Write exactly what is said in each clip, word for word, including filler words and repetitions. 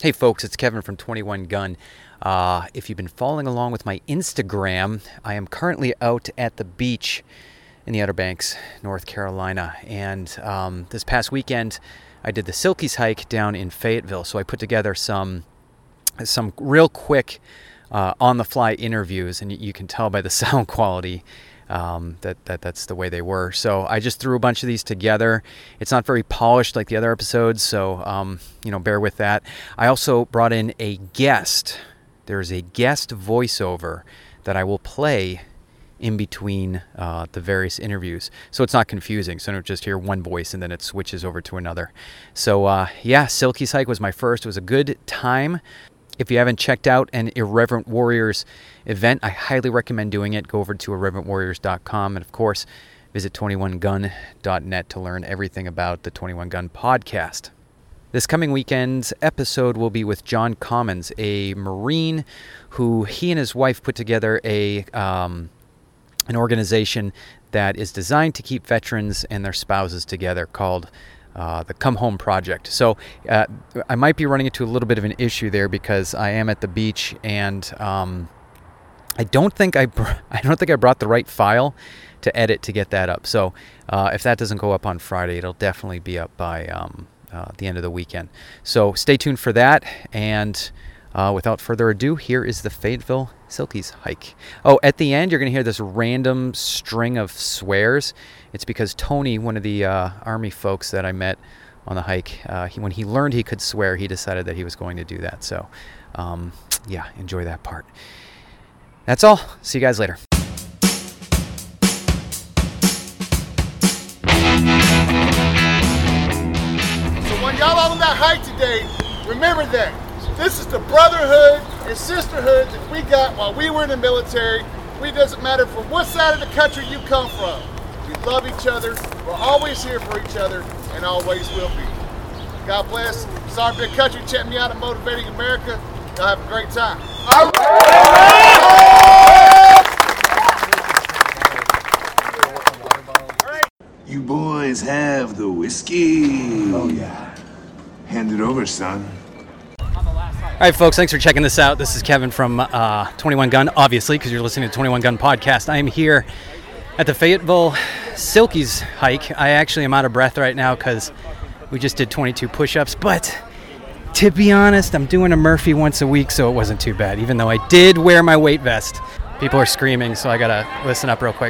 Hey folks, it's Kevin from twenty-one gun. Uh, if you've been following along with my Instagram, I am currently out at the beach in the Outer Banks, North Carolina. And um, this past weekend, I did the Silkies hike down in Fayetteville. So I put together some some real quick uh, on-the-fly interviews, and you can tell by the sound quality um, that, that that's the way they were. So I just threw a bunch of these together. It's not very polished like the other episodes, so um, you know, bear with that. I also brought in a guest. There's a guest voiceover that I will play in between uh, the various interviews, so it's not confusing. So I don't just hear one voice and then it switches over to another. So uh, yeah, Silkies hike was my first. It was a good time. If you haven't checked out an Irreverent Warriors event, I highly recommend doing it. Go over to irreverent warriors dot com, and of course, visit twenty-one gun dot net to learn everything about the twenty-one gun podcast. This coming weekend's episode will be with John Commons, a Marine who he and his wife put together a um, an organization that is designed to keep veterans and their spouses together called Uh, the Come Home Project. So uh, I might be running into a little bit of an issue there because I am at the beach, and um, I don't think I br- I don't think I brought the right file to edit to get that up. So uh, if that doesn't go up on Friday, it'll definitely be up by um, uh, the end of the weekend. So stay tuned for that. And uh, without further ado, here is the Fayetteville Silkies hike. Oh, at the end, you're going to hear this random string of swears. It's because Tony, one of the uh, Army folks that I met on the hike, uh, he, when he learned he could swear, he decided that he was going to do that. So, um, yeah, enjoy that part. That's all. See you guys later. So when y'all on that hike today, remember that this is the brotherhood and sisterhood that we got while we were in the military. We doesn't matter from what side of the country you come from. We love each other. We're always here for each other and always will be. God bless. Sorry, Big Country. Check me out at Motivating America. Y'all have a great time. All right. You boys have the whiskey. Oh, yeah. Hand it over, son. All right, folks, thanks for checking this out. This is Kevin from uh, twenty-one gun, obviously, because you're listening to twenty-one gun Podcast. I am here at the Fayetteville Silkies hike. I actually am out of breath right now because we just did twenty-two push-ups, but to be honest, I'm doing a Murphy once a week, so it wasn't too bad, even though I did wear my weight vest. People are screaming, so I gotta listen up real quick.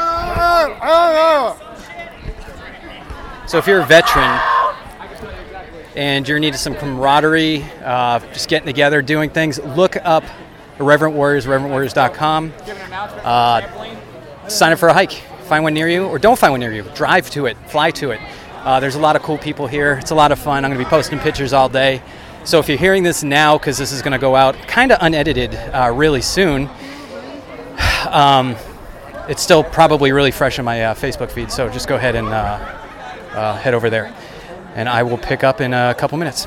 So if you're a veteran and you're needing some camaraderie, uh, just getting together, doing things, look up Irreverent Warriors, irreverent warriors dot com. Uh, sign up for a hike. Find one near you, or don't find one near you. Drive to it. Fly to it. Uh, there's a lot of cool people here. It's a lot of fun. I'm going to be posting pictures all day. So if you're hearing this now, because this is going to go out kind of unedited uh, really soon, um, it's still probably really fresh in my uh, Facebook feed. So just go ahead and uh, uh, head over there. And I will pick up in a couple minutes.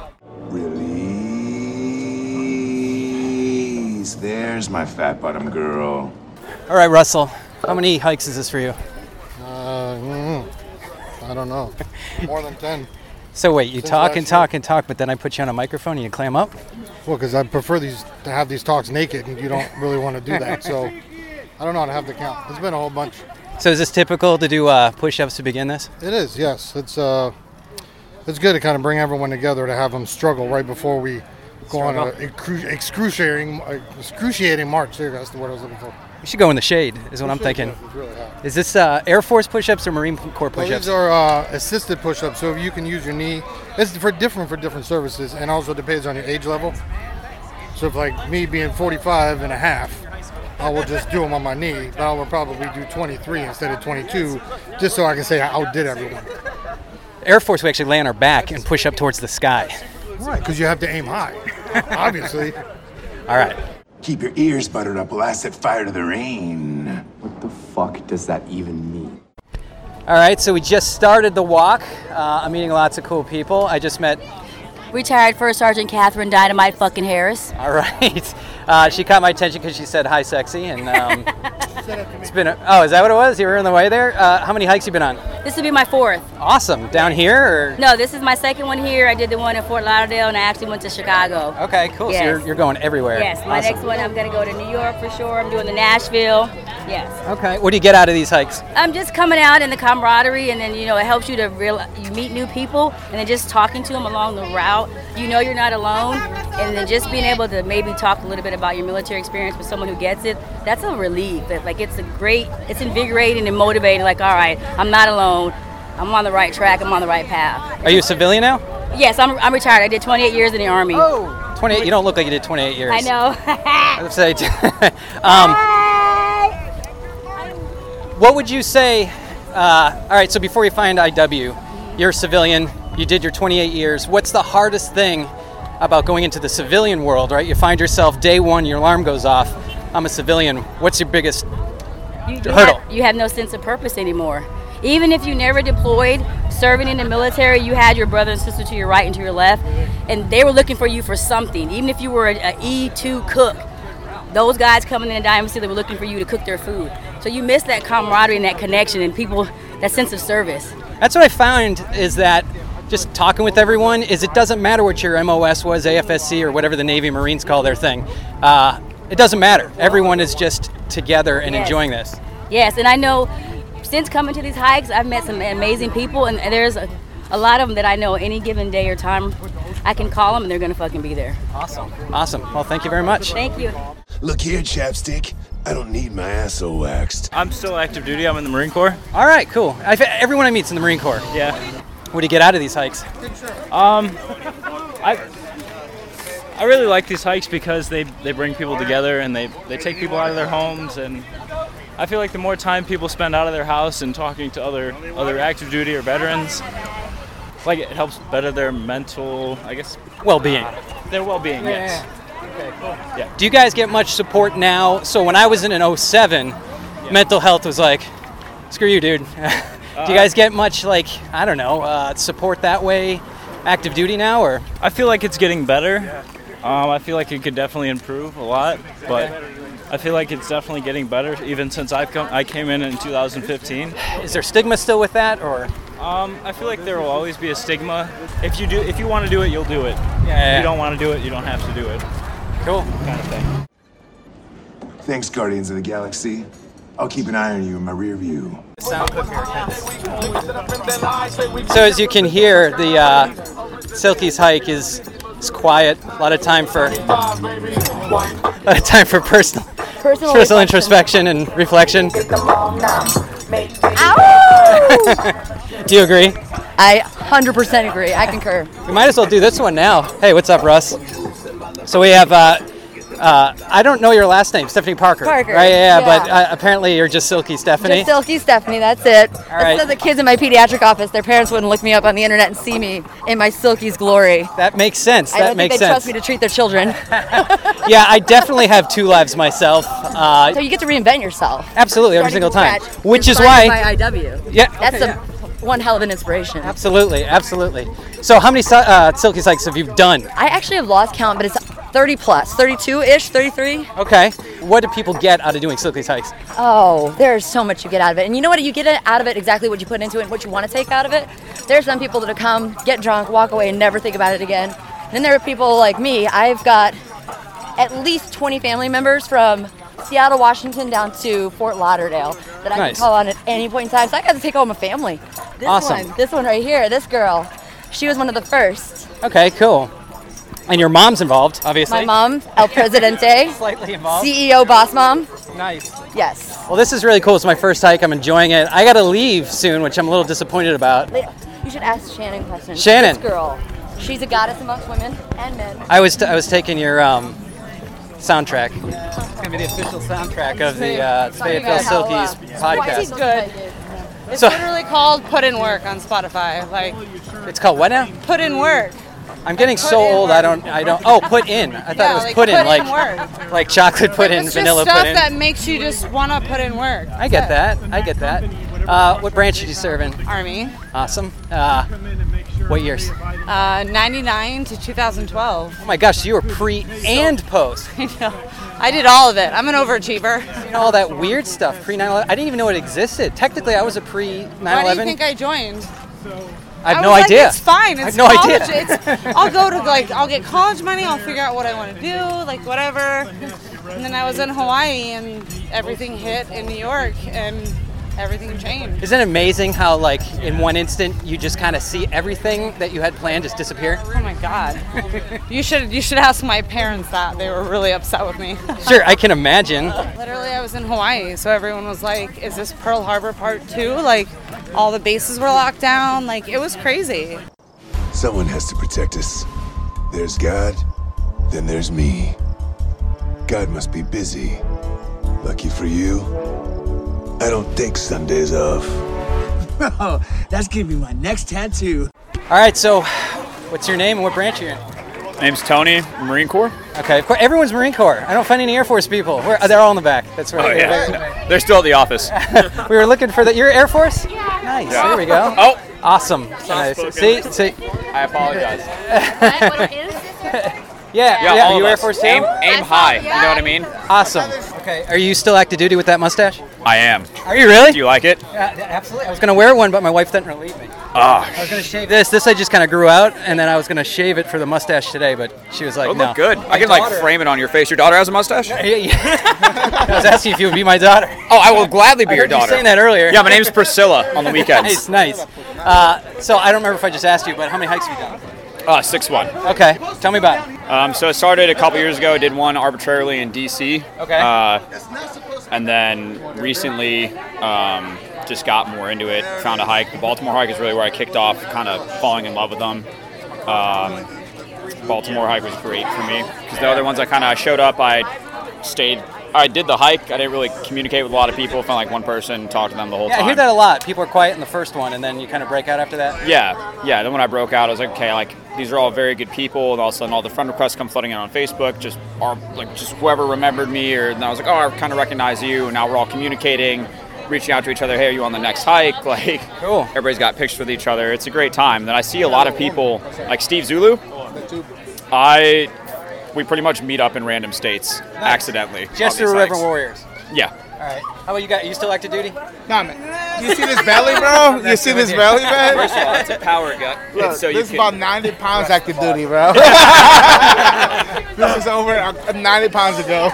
Release. There's my fat bottom girl. All right, Russell. How many hikes is this for you? Uh, mm, I don't know. More than ten. So wait, you Since talk and last talk year. and talk, but then I put you on a microphone and you clam up? Well, because I prefer these to have these talks naked, and you don't really want to do that. So I don't know how to have the count. It's been a whole bunch. So is this typical to do uh, push-ups to begin this? It is, yes. It's uh, it's good to kind of bring everyone together to have them struggle right before we go on an excru- excruciating, excruciating march. There, that's the word I was looking for. We should go in the shade, is what I'm Should, thinking. yes, it's really hot. Is this uh, Air Force push-ups or Marine Corps Well, push-ups? these are uh, assisted push-ups, so you can use your knee. It's for different for different services, and also depends on your age level. So if like me being forty-five and a half, I will just do them on my knee, but I will probably do twenty-three instead of twenty-two, just so I can say I outdid everyone. Air Force, we actually lay on our back and push up towards the sky. Right, because you have to aim high, obviously. All right. Keep your ears buttered up while I set fire to the rain. What the fuck does that even mean? All right, so we just started the walk. Uh, I'm meeting lots of cool people. I just met... Retired First Sergeant Catherine Dynamite fucking Harris. All right. Uh, she caught my attention because she said hi, sexy, and um, it's been. A, oh, is that what it was? You were on the way there. Uh, how many hikes you been on? This will be my fourth. Awesome. Down here, or? No, this is my second one here. I did the one in Fort Lauderdale, and I actually went to Chicago. Okay, cool. Yes. So you're, you're going everywhere. Yes, my Awesome. next one I'm going to go to New York for sure. I'm doing the Nashville. Yes. Okay. What do you get out of these hikes? I'm just coming out in the camaraderie, and then, you know, it helps you to real you meet new people, and then just talking to them along the route, you know you're not alone, and then just being able to maybe talk a little bit about your military experience with someone who gets it, that's a relief. That, like, it's a great, it's invigorating and motivating, like, all right, I'm not alone, I'm on the right track, I'm on the right path. Are you a civilian now? Yes, I'm, I'm retired. I did twenty-eight years in the Army. Oh, twenty-eight. You don't look like you did twenty-eight years. I know. I would say, um, what would you say, uh, all right, so before you find I W, you're a civilian, you did your twenty-eight years. What's the hardest thing about going into the civilian world, right? You find yourself day one, your alarm goes off, I'm a civilian. What's your biggest you, you hurdle? Have, you have no sense of purpose anymore. Even if you never deployed, serving in the military, you had your brother and sister to your right and to your left, and they were looking for you for something. Even if you were an E two cook, those guys coming in the Diamond Sea, they were looking for you to cook their food. So you miss that camaraderie and that connection and people, that sense of service. That's what I found is that just talking with everyone is it doesn't matter what your M O S was, A F S C, or whatever the Navy Marines call their thing. Uh, it doesn't matter. Everyone is just together and Yes. enjoying this. Yes, and I know since coming to these hikes, I've met some amazing people, and there's a, a lot of them that I know any given day or time, I can call them and they're going to fucking be there. Awesome. Awesome. Well, thank you very much. Thank you. Look here, chapstick. I don't need my asshole waxed. I'm still active duty. I'm in the Marine Corps. All right, cool. I've, everyone I meet's in the Marine Corps. Yeah. What do you get out of these hikes? Um, I I really like these hikes because they, they bring people together and they, they take people out of their homes, and I feel like the more time people spend out of their house and talking to other other active duty or veterans, like it helps better their mental, I guess, Well-being. their well-being. Yes. Okay, cool. Yeah. Do you guys get much support now? So when I was in an oh seven, yeah. mental health was like, screw you, dude. Do you guys get much, like, I don't know, uh, support that way, active duty now, or? I feel like it's getting better. Um, I feel like it could definitely improve a lot, but I feel like it's definitely getting better. Even since I've come, I came in in two thousand fifteen. Is there stigma still with that, or? Um, I feel like there will always be a stigma. If you do, if you want to do it, you'll do it. Yeah. If you don't want to do it, you don't have to do it. Cool. Kind of thing. Thanks, Guardians of the Galaxy. I'll keep an eye on you in my rear view. So as you can hear, the uh, Silky's hike is, is quiet. A lot of time for a lot of time for personal Personal, personal introspection and reflection. Ow! Do you agree? I one hundred percent agree. I concur. We might as well do this one now. Hey, what's up, Russ? So we have, uh, uh, I don't know your last name, Stephanie Parker. Parker, Right, yeah, yeah. but uh, apparently you're just Silky Stephanie. Just Silky Stephanie, that's it. All right. So the kids in my pediatric office, their parents wouldn't look me up on the internet and see me in my Silky's glory. That makes sense. I That don't think makes they sense. trust me to treat their children. Yeah, I definitely have two lives myself. Uh, So you get to reinvent yourself. absolutely, every single Starting time. from scratch, Which is inspired why. by I W. Yeah. That's okay, a, one hell of an inspiration. Absolutely, absolutely. So how many uh, Silky hikes have you done? I actually have lost count, but it's thirty plus, thirty-two-ish, thirty-three. Okay. What do people get out of doing Silky hikes? Oh, there's so much you get out of it. And you know what? You get it out of it exactly what you put into it and what you want to take out of it. There's some people that come, get drunk, walk away, and never think about it again. And then there are people like me. I've got at least twenty family members from Seattle, Washington, down to Fort Lauderdale that I Nice. can call on at any point in time. So I got to take home a family. This Awesome. one, this one right here, this girl, she was one of the first. Okay, cool. And your mom's involved, obviously. My mom, El Presidente, Slightly involved. C E O boss mom. Nice. Yes. Well, this is really cool. It's my first hike. I'm enjoying it. I got to leave soon, which I'm a little disappointed about. You should ask Shannon questions. Shannon. This girl, she's a goddess amongst women and men. I was t- I was taking your um, soundtrack. It's gonna be the official soundtrack of the uh, Fayetteville Silkies podcast. Good. It's So- literally called Put In Work on Spotify. Like, It's called what now? put in work. I'm getting Put so in old. work. I don't. I don't. Oh, put in. I thought Yeah, it was like, put in, put in like work. like chocolate put in, It's vanilla just stuff put in. that makes you just want to put in work. I get that. I get that. Uh, what branch did you serve in? Army. Awesome. Uh, What years? Uh, ninety-nine to two thousand twelve. Oh my gosh, so you were pre and post. I know. I did all of it. I'm an overachiever. You know, all that weird stuff, pre nine eleven. I didn't even know it existed. Technically, I was a pre nine eleven. Why do you think I joined? I have I no was like, idea. It's fine. It's I have no college. idea. It's, I'll go to, like, I'll get college money. I'll figure out what I want to do, like, whatever. And then I was in Hawaii, and everything hit in New York, and everything changed. Isn't it amazing how, like, in one instant, you just kind of see everything that you had planned just disappear? Oh my God! you should you should ask my parents that. They were really upset with me. Sure, I can imagine. Literally, I was in Hawaii, so everyone was like, "Is this Pearl Harbor Part Two?" Like, all the bases were locked down. Like, it was crazy. Someone has to protect us. There's God, then there's me. God must be busy. Lucky for you, I don't take Sundays off. Bro, that's gonna be my next tattoo. All right, so what's your name and what branch are you in? Name's Tony, Marine Corps. Okay, of course, everyone's Marine Corps. I don't find any Air Force people. Where, they're all in the back. That's right. Oh, yeah. They're still at the office. We were looking for the. You're Air Force? Yeah. Nice. Yeah. There we go. Oh. Awesome. Nice. See, see. I apologize. Yeah, Yeah, yeah. all Are you of Air us. Force too? Aim, aim high. You know what I mean? Awesome. Okay. Are you still active duty with that mustache? I am. Are you really? Do you like it? Yeah, absolutely. I was gonna wear one, but my wife didn't relieve me. Ah. I was gonna shave this. This I just kind of grew out, and then I was gonna shave it for the mustache today, but she was like, Oh, "No." look good. My I can like daughter- frame it on your face. Your daughter has a mustache? Yeah, yeah. I was asking if you would be my daughter. Oh, I will gladly be I your heard you daughter. saying that earlier. Yeah, my name's Priscilla on the weekends. Nice, nice. Uh, so I don't remember if I just asked you, but how many hikes have you done? Uh, six one. Okay, tell me about it. Um, so I started a couple years ago. I did one arbitrarily in D C. Okay. Uh, and then recently um, just got more into it. Found a hike. The Baltimore hike is really where I kicked off, kind of falling in love with them. Um, Baltimore hike was great for me because the other ones I kind of showed up. I stayed. I did the hike. I didn't really communicate with a lot of people. Found like one person, talked to them the whole Yeah, time. I hear that a lot. People are quiet in the first one, and then you kind of break out after that. Yeah, yeah. Then when I broke out, I was like, okay, like these are all very good people. And all of a sudden, all the friend requests come flooding in on Facebook. Just are like just whoever remembered me, or and I was like, oh, I kind of recognize you. And now we're all communicating, reaching out to each other. Hey, are you on the next hike? Like, cool. Everybody's got pictures with each other. It's a great time. Then I see a lot of people, like Steve Zulu. I. We pretty much meet up in random states accidentally. Just on through these River hikes. Warriors. Yeah. All right. How about you guys? You still active duty? Nah, man. You see this belly, bro? You see this belly, man? First of all, it's a power gut. Look, It's so you this is can- about ninety pounds active duty, bro. This is over uh, ninety pounds ago.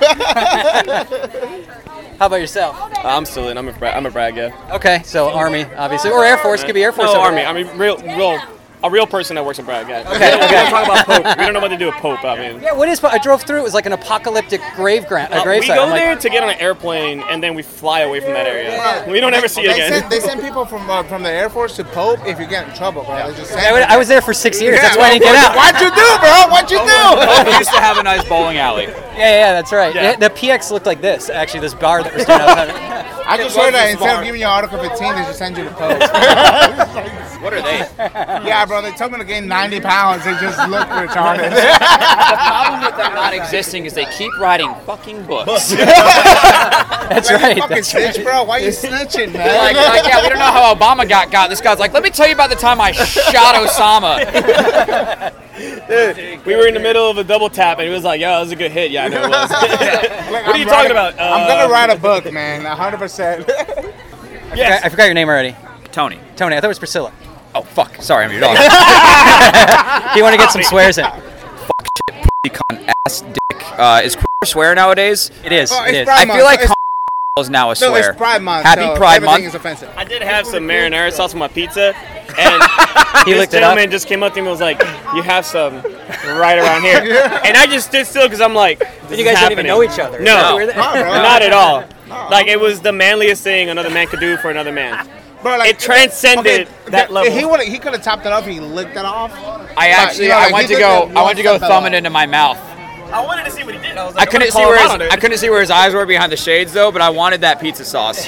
How about yourself? I'm still in. I'm a Brad, I'm a Brad guy. Okay, so Army, obviously, or Air Force. Could be Air Force. No, over Army. there. I mean, real, real, a real person that works in Brad guy. Okay, We don't okay. talk about Pope. We don't know what to do with Pope. I mean, Yeah, what is? I drove through. It was like an apocalyptic grave ground, a Uh, grave we site. go I'm like, there to get on an airplane and then we fly away from that area. We don't ever see it they again. Send, they send people from uh, from the Air Force to Pope if you get in trouble, bro. They just send I, would- I was there for six years. Yeah, That's why I didn't well, get out. What'd you do, bro? What'd you do? We used to have a nice bowling alley. Yeah, yeah, that's right. Yeah. Yeah, the P X looked like this. Actually, this bar that was doing outside. I just heard that instead of giving you Article fifteen, they just send you to Pope. What are they? Yeah, bro. They told me to gain ninety pounds. They just look retarded. The problem with them not existing is they keep writing fucking books. That's Like, right. You fucking That's snitch, right. bro. Why you snitching, man? like, like, yeah, we don't know how Obama got got. This guy's like, let me tell you about the time I shot Osama. Dude, we were in the middle of a double tap and he was like, "Yo, that was a good hit." Yeah, I know it was. Like, What are I'm you talking writing- about? I'm Uh, gonna write a book, man. one hundred percent. I, forgot, I forgot your name already. Tony. Tony. I thought it was Priscilla. Oh fuck. Sorry, I'm your dog. Do you want to get some swears in? Fuck shit, pussy, cunt, ass, dick. Uh, is queer a swear nowadays? It is. Oh, it it's is. Pride I Month. feel like It's- cunt is now a No, swear. it's Pride Month. Happy so Pride everything Month. is offensive. I did have some marinara sauce on my pizza, and He this licked it up. gentleman just came up to me and was like, "You have some right around here," and I just stood still because I'm like, this You guys is don't even happening. know each other. No, Is that No, bro. not at all. Like it was the manliest thing another man could do for another man. Bro, like, It transcended that th- level. He would he could have topped it up. He licked it off. I But, actually you know, I like, went he to took go it I went to go one step thumb it below. into my mouth. I wanted to see what he did. I was I like, couldn't see where his, I couldn't see where his eyes were behind the shades though, but I wanted that pizza sauce.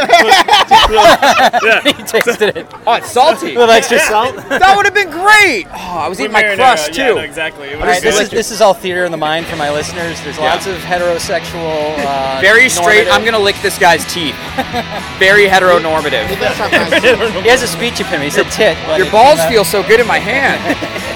yeah. He tasted it. Oh, it's salty. With extra salt. That would have been great. Oh, I was With eating my marinara, crust yeah, too. no, exactly. It All was right, this is delicious. this is all theater in the mind for my listeners. There's Yeah. lots of heterosexual. Uh, Very straight. normative- I'm gonna lick this guy's teeth. Very heteronormative. He has a speech impediment. He said tit. but Your it- balls uh, feel so good in my hand.